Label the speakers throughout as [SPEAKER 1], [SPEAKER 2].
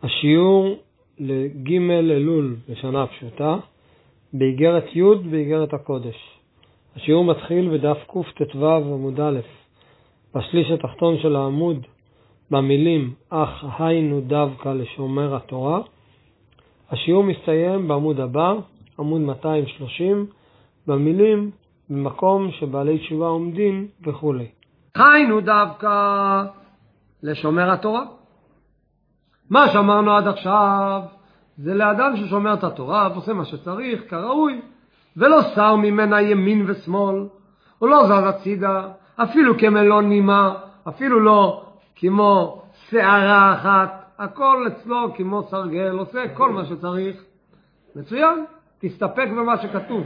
[SPEAKER 1] השיעור לג' אלול לשנה פשוטה, באיגרת י' באיגרת הקודש. השיעור מתחיל בדף קט"ו עמוד א', בשליש התחתון של העמוד, במילים אך היינו דווקא לשומר התורה. השיעור מסתיים בעמוד הבא, עמוד 230, במילים במקום שבעלי תשובה עומדים וכו'.
[SPEAKER 2] היינו דווקא לשומר התורה. מה שאמרנו עד עכשיו זה לאדם ששומר את התורה ועושה מה שצריך כראוי, ולא שר ממנה ימין ושמאל, הוא לא זז הצידה, אפילו כמלון נימה, אפילו לא כמו שערה אחת, הכל אצלו כמו סרגל, עושה כל מה שצריך. מצוין, תסתפק במה שכתוב.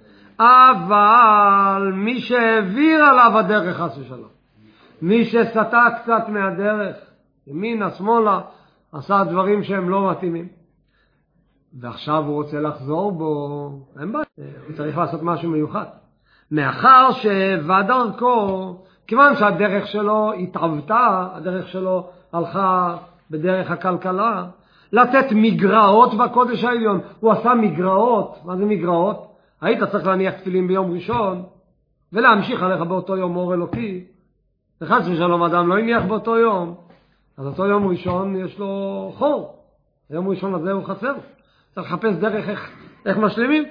[SPEAKER 2] אבל מי שהעביר עליו הדרך חס ושלום, מי שסטה קצת מהדרך, ימינה, שמאלה, עשה דברים שהם לא מתאימים, ועכשיו הוא רוצה לחזור בו, אין בעיה, הוא צריך לעשות משהו מיוחד. מאחר שבא דרכו, כיוון שהדרך שלו התעוותה, הדרך שלו הלכה בדרך הכלכלה, לתת מגרעות בקודש העליון. הוא עשה מגרעות. מה זה מגרעות? היית צריך להניח תפילין ביום ראשון, ולהמשיך עליך באותו יום אור אלוקי. וחס ושלום אדם לא הניח באותו יום, אז אותו יום ראשון יש לו חור. היום ראשון הזה הוא חסר. צריך לחפש דרך איך משלימים.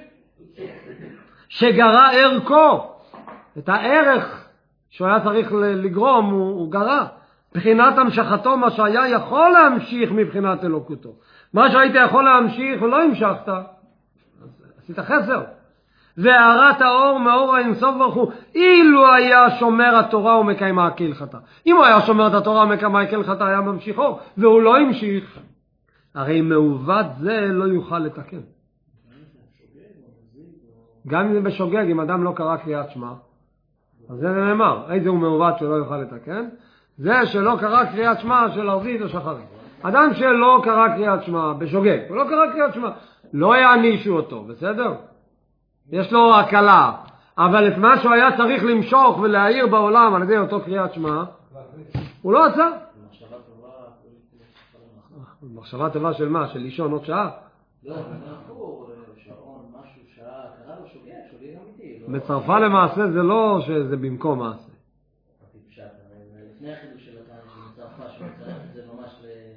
[SPEAKER 2] שגרה ערכו. את הערך שהוא היה צריך לגרום, הוא גרה. מבחינת המשכתו, מה שהיה יכול להמשיך מבחינת אלוקותו. מה שהיית יכול להמשיך ולא המשכת, אז עשית חסר. והארת האור מאור האינסוף ברוך הוא, אילו היה שומר התורה ומקיימה כהלכתה. אם הוא היה שומר את התורה ומקיימה כהלכתה, היה ממשיך אור, והוא לא המשיך. הרי מעוות זה לא יוכל לתקן. גם אם זה בשוגג, אם אדם לא קרא קריאת שמע, אז זה נאמר, איזה הוא מעוות שלא יוכל לתקן? זה שלא קרא קריאת שמע של ערבית או שחרית. אדם שלא קרא קריאת שמע בשוגג, הוא לא קרא קריאת שמע, לא יענישו אותו, בסדר? יש לו הקלה, אבל את מה שהוא היה צריך למשוך ולהעיר בעולם על ידי אותו קריאת שמע, הוא לא עשה. מחשבה טובה של מה? של לישון עוד שעה?
[SPEAKER 3] לא, שעון, משהו, שעה, קרא לו שוגג אמיתי.
[SPEAKER 2] מצרפה למעשה זה לא שזה במקום מעשה.
[SPEAKER 3] לפני החידוש של התנ"ך שמצרפה שמצרף זה ממש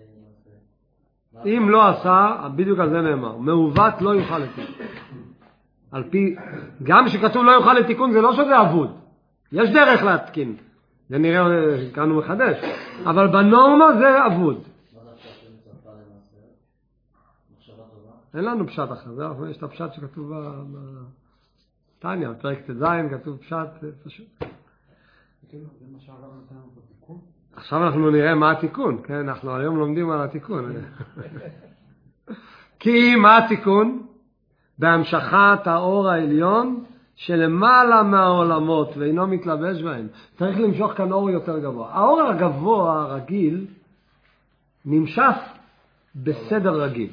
[SPEAKER 2] אם לא עשה, בדיוק על זה נאמר, מעוות לא יוכל לתיקון. על פי, גם שכתוב לא יוכל לתיקון זה לא שזה אבוד, יש דרך להתקין, זה נראה כאן הוא מחדש, אבל בנורמה זה אבוד.
[SPEAKER 3] מה זה הפשט של מצרפה למעשה? מחשבה טובה?
[SPEAKER 2] אין לנו פשט אחר, יש את הפשט שכתוב בתניא, בפרק ט"ז כתוב פשט פשוט. עכשיו אנחנו נראה מה התיקון, כן? אנחנו היום לומדים על התיקון. כי מה התיקון? בהמשכת האור העליון שלמעלה מהעולמות ואינו מתלבש בהם. צריך למשוך כאן אור יותר גבוה. האור הגבוה הרגיל נמשך בסדר רגיל.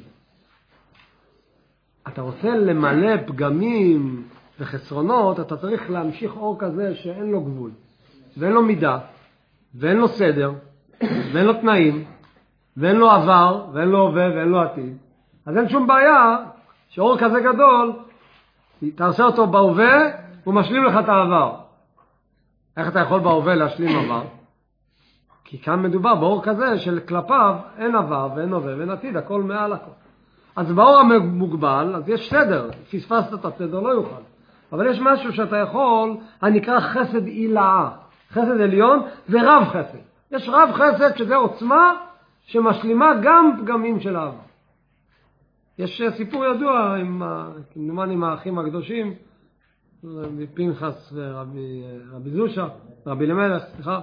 [SPEAKER 2] אתה רוצה למלא פגמים וחסרונות, אתה צריך להמשיך אור כזה שאין לו גבול, ואין לו מידה, ואין לו סדר, ואין לו תנאים, ואין לו עבר, ואין לו הווה, ואין לו עתיד. אז אין שום בעיה שאור כזה גדול, תעשה אותו בהווה, הוא משלים לך את העבר. איך אתה יכול בהווה להשלים עבר? כי כאן מדובר באור כזה של כלפיו אין עבר, ואין הווה, ואין עתיד, הכל מעל הכל. אז באור המוגבל, אז יש סדר, פספסת את הסדר, לא יוכל. אבל יש משהו שאתה יכול, הנקרא חסד עילאה, חסד עליון ורב חסד. יש רב חסד שזה עוצמה שמשלימה גם פגמים של העבר. יש סיפור ידוע עם האחים הקדושים, רבי פנחס ורבי זושה, רבי אלימלך, סליחה,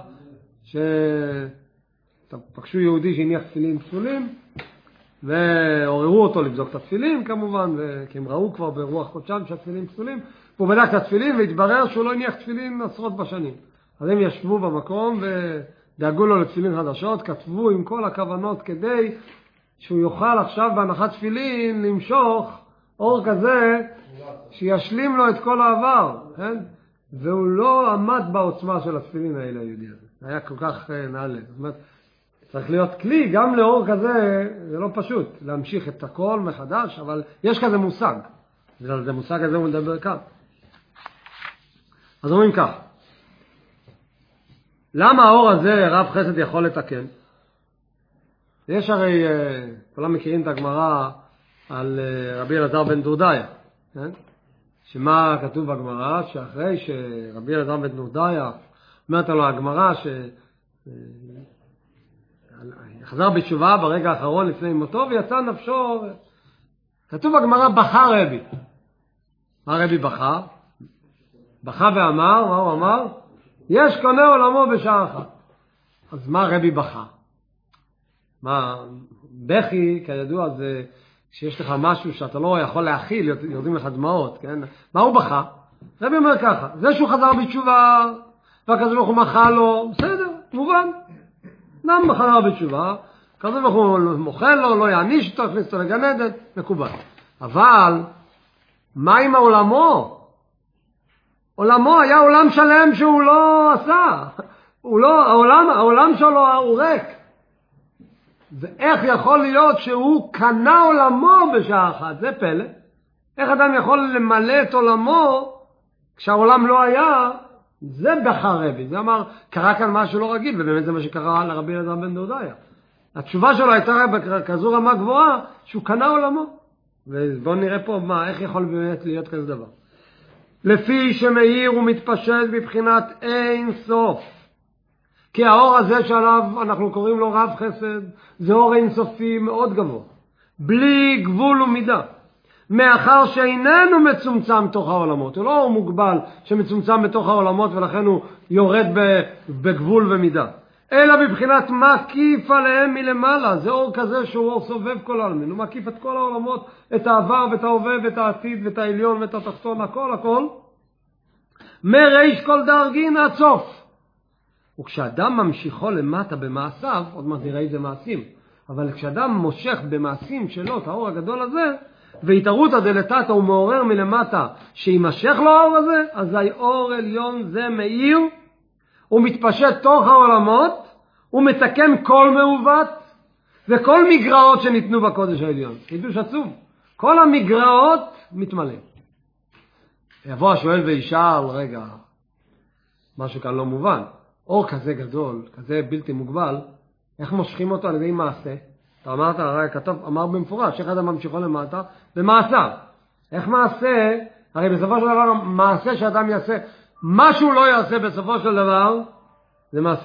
[SPEAKER 2] שפגשו יהודי שהניח תפילין פסולים, ועוררו אותו לבדוק את התפילין כמובן, כי הם ראו כבר ברוח חודשם שהתפילין פסולים, והוא בדק את התפילין והתברר שהוא לא הניח תפילין עשרות בשנים. אז הם ישבו במקום ודאגו לו לתפילין חדשות, כתבו עם כל הכוונות כדי שהוא יוכל עכשיו בהנחת תפילין למשוך אור כזה שישלים לו את כל העבר, כן? והוא לא עמד בעוצמה של התפילין האלה היהודי הזה. היה כל כך נעלה. זאת אומרת, צריך להיות כלי, גם לאור כזה, זה לא פשוט, להמשיך את הכל מחדש, אבל יש כזה מושג. ועל זה מושג הזה הוא מדבר כאן. אז אומרים כך, למה האור הזה רב חסד יכול לתקן? יש הרי, כולם מכירים את הגמרא על רבי אלעזר בן דורדיה, כן? שמה כתוב בגמרא? שאחרי שרבי אלעזר בן דורדיה אומרת לו הגמרא חזר בתשובה ברגע האחרון לפני מותו ויצא נפשו, כתוב בגמרא בכה רבי. מה רבי בכה? בכה ואמר, מה הוא אמר? יש קונה עולמו בשעה אחת. אז מה רבי בכה? מה, בכי כידוע זה שיש לך משהו שאתה לא יכול להכיל, יורדים לך דמעות, כן? מה הוא בכה? רבי אומר ככה, זה שהוא חזר בתשובה והקדוש ברוך הוא מחה לו, בסדר, מובן. אדם חזר בתשובה, הקדוש ברוך הוא מוחל לו, לא יעניש אותו, הכניס אותו לגן עדן, מקובל. אבל מה עם העולמו? עולמו היה עולם שלם שהוא לא עשה. העולם שלו הוא ריק. ואיך יכול להיות שהוא קנה עולמו בשעה אחת? זה פלא. איך אדם יכול למלא את עולמו כשהעולם לא היה? זה בכה רבי. זה אמר, קרה כאן משהו לא רגיל, ובאמת זה מה שקרה לרבי אלעזר בן דורדיה. התשובה שלו הייתה כזו רמה גבוהה, שהוא קנה עולמו. ובואו נראה פה איך יכול באמת להיות כזה דבר. לפי שמאיר ומתפשט בבחינת אין סוף. כי האור הזה שעליו אנחנו קוראים לו רב חסד, זה אור אינסופי מאוד גבוה. בלי גבול ומידה. מאחר שאיננו מצומצם תוך העולמות. הוא לא מוגבל שמצומצם בתוך העולמות ולכן הוא יורד בגבול ומידה. אלא בבחינת מקיף עליהם מלמעלה. זה אור כזה שהוא אור סובב כל העולמים. הוא מקיף את כל העולמות, את העבר ואת ההווה ואת העתיד ואת העליון ואת התחתון, הכל. מריש כל דרגין עד סוף. וכשאדם ממשיכו למטה במעשיו, עוד מעט נראה את זה מעשים, אבל כשאדם מושך במעשים שלו את האור הגדול הזה, והתערותא דלתתא הוא מעורר מלמטה שימשך לו האור הזה, אזי אור עליון זה מאיר, הוא מתפשט תוך העולמות, הוא מתקן כל מעוות, וכל מגרעות שניתנו בקודש העליון. חידוש עצום. כל המגרעות מתמלא. יבוא השואל וישאל, רגע, משהו כאן לא מובן. אור כזה גדול, כזה בלתי מוגבל, איך מושכים אותו על ידי מעשה? אתה אמרת, הרי כתוב, אמר במפורש, איך אדם ממשיכו למטה? במעשה. איך מעשה? הרי בסופו של דבר, מעשה שאדם יעשה, משהו לא יעשה בסופו של דבר, זה מעשה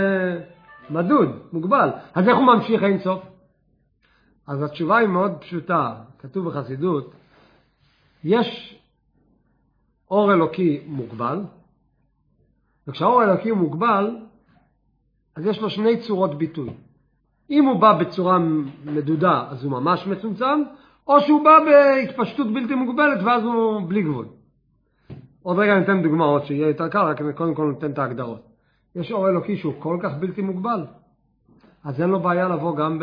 [SPEAKER 2] מדוד, מוגבל. אז איך הוא ממשיך אין סוף? אז התשובה היא מאוד פשוטה, כתוב בחסידות, יש אור אלוקי מוגבל, וכשהאור האלוקי הוא מוגבל, אז יש לו שני צורות ביטוי. אם הוא בא בצורה מדודה, אז הוא ממש מצומצם, או שהוא בא בהתפשטות בלתי מוגבלת, ואז הוא בלי גבול. עוד רגע ניתן דוגמאות שיהיה יותר קל, רק קודם כל ניתן את ההגדרות. יש אור אלוקי שהוא כל כך בלתי מוגבל, אז אין לו בעיה לבוא גם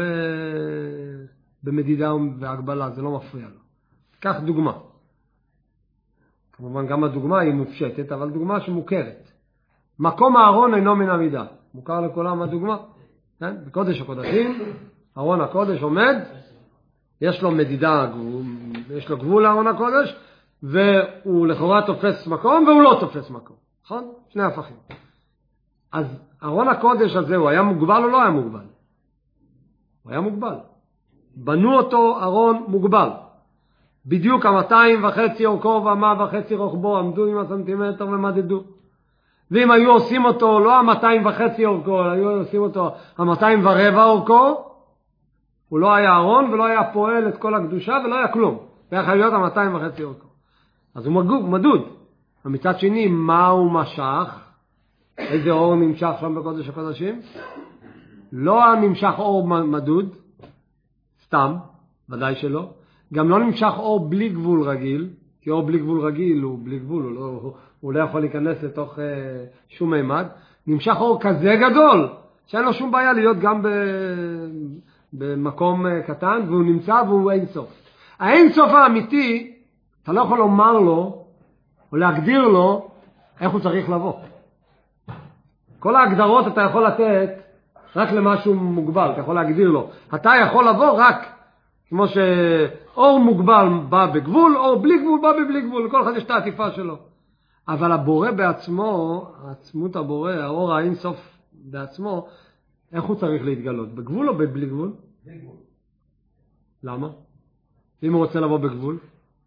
[SPEAKER 2] במדידה והגבלה, זה לא מפריע לו. כך דוגמה. כמובן גם הדוגמה היא מופשטת, אבל דוגמה שמוכרת. מקום הארון אינו מן המידה. מוכר לכולם הדוגמה. כן? בקודש הקודשים, ארון הקודש עומד, יש לו מדידה, יש לו גבול לארון הקודש, והוא לכאורה תופס מקום, והוא לא תופס מקום. נכון? שני הפכים. אז ארון הקודש הזה, הוא היה מוגבל או לא היה מוגבל? הוא היה מוגבל. בנו אותו ארון מוגבל. בדיוק 200.5 אורכו ו100.5 רוחבו, עמדו עם הסנטימטר ומדדו. ואם היו עושים אותו לא 200.5 אורכו, היו עושים אותו 200.25 אורכו, הוא לא היה ארון ולא היה פועל את כל הקדושה ולא היה כלום. היה חייב להיות 200.5 אורכו. אז הוא מדוד. ומצד שני, מה הוא משך? איזה אור נמשך שם בקודש הקודשים? לא נמשך אור מדוד, סתם, ודאי שלא. גם לא נמשך אור בלי גבול רגיל, כי אור בלי גבול רגיל הוא בלי גבול, הוא לא יכול להיכנס לתוך שום מימד. נמשך אור כזה גדול, שאין לו שום בעיה להיות גם במקום קטן, והוא נמצא והוא אין סוף. האין סוף האמיתי, אתה לא יכול לומר לו, או להגדיר לו, איך הוא צריך לבוא. כל ההגדרות אתה יכול לתת רק למשהו מוגבל, אתה יכול להגדיר לו. אתה יכול לבוא רק, כמו שאור מוגבל בא בגבול, אור בלי גבול בא בבלי גבול, לכל אחד יש את העטיפה שלו. אבל הבורא בעצמו, עצמות הבורא, האור האינסוף בעצמו, איך הוא צריך להתגלות? בגבול או בבלי גבול?
[SPEAKER 3] בגבול.
[SPEAKER 2] למה? אם הוא רוצה לבוא בגבול?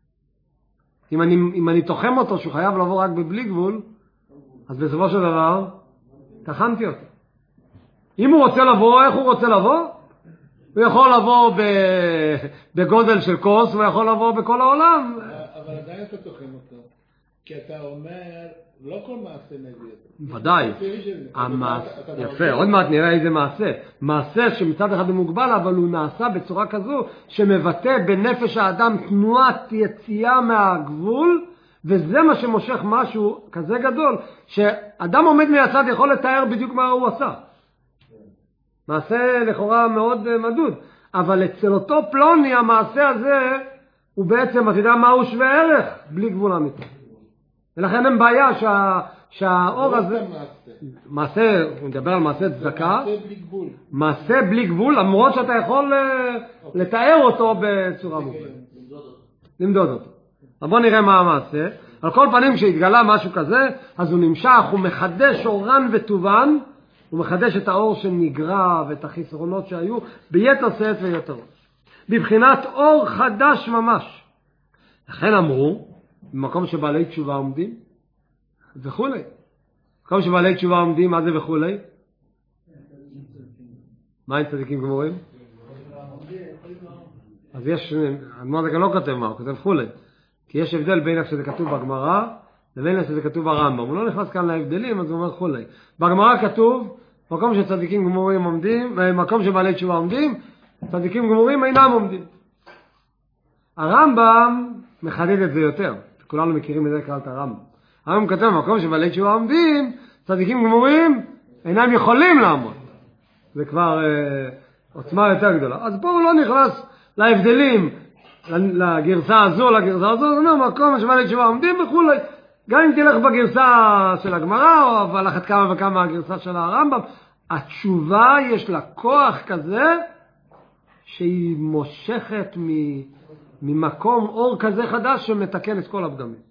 [SPEAKER 2] אם אני תוחם אותו שהוא חייב לבוא רק בבלי גבול, אז בסופו של דבר, תחמתי אותו. אם הוא רוצה לבוא, איך הוא רוצה לבוא? הוא יכול לבוא בגודל של כוס, הוא יכול לבוא בכל העולם.
[SPEAKER 4] אבל עדיין אתה תוחם אותו. כי אתה אומר, לא כל מעשה נביא.
[SPEAKER 2] ודאי. יפה, עוד מעט נראה איזה מעשה. מעשה שמצד אחד הוא מוגבל, אבל הוא נעשה בצורה כזו שמבטא בנפש האדם תנועת יציאה מהגבול, וזה מה שמושך משהו כזה גדול, שאדם עומד מהצד יכול לתאר בדיוק מה הוא עשה. מעשה לכאורה מאוד מדוד, אבל אצל אותו פלוני המעשה הזה הוא בעצם, אתה יודע מה הוא שווה ערך? בלי גבול אמיתי. ולכן אין בעיה שהאור הזה... מעשה, הוא מדבר על מעשה צדקה.
[SPEAKER 4] מעשה בלי גבול.
[SPEAKER 2] מעשה בלי גבול, למרות שאתה יכול לתאר אותו בצורה מובנת. למדוד אותו. אז בוא נראה מה המעשה. על כל פנים כשהתגלה משהו כזה, אז הוא נמשך, הוא מחדש אורן וטובן, הוא מחדש את האור שנגרע ואת החסרונות שהיו ביתר שאת ויותר. בבחינת אור חדש ממש. לכן אמרו, במקום שבעלי תשובה עומדים, וכו'. במקום שבעלי תשובה עומדים, מה זה וכו'? מה עם צדיקים גמורים? אז יש, אדמו"ר זה גם לא כותב מה, הוא כותב וכו'. כי יש הבדל בין איך שזה כתוב בגמרא, לבין איך שזה כתוב ברמב"ם. הוא לא נכנס כאן להבדלים, אז הוא אומר וכו'. בגמרא כתוב, מקום שצדיקים גמורים עומדים, מקום שבעלי תשובה עומדים, צדיקים גמורים אינם עומדים. הרמב"ם מחדד את זה יותר. כולנו מכירים את זה כלל את הרמב"ם. הרמב"ם כותב, מקום שבעלי תשובה עומדים, צדיקים גמורים אינם יכולים לעמוד. זה כבר עוצמה יותר גדולה. אז פה הוא לא נכנס להבדלים, לגרסה הזו, לגרסה הזו, הוא אומר, מקום שבעלי תשובה עומדים וכו'. גם אם תלך בגרסה של הגמרא, או על אחת כמה וכמה הגרסה של הרמב"ם, התשובה יש לה כוח כזה, שהיא מושכת ממקום אור כזה חדש שמתקן את כל הפגמים.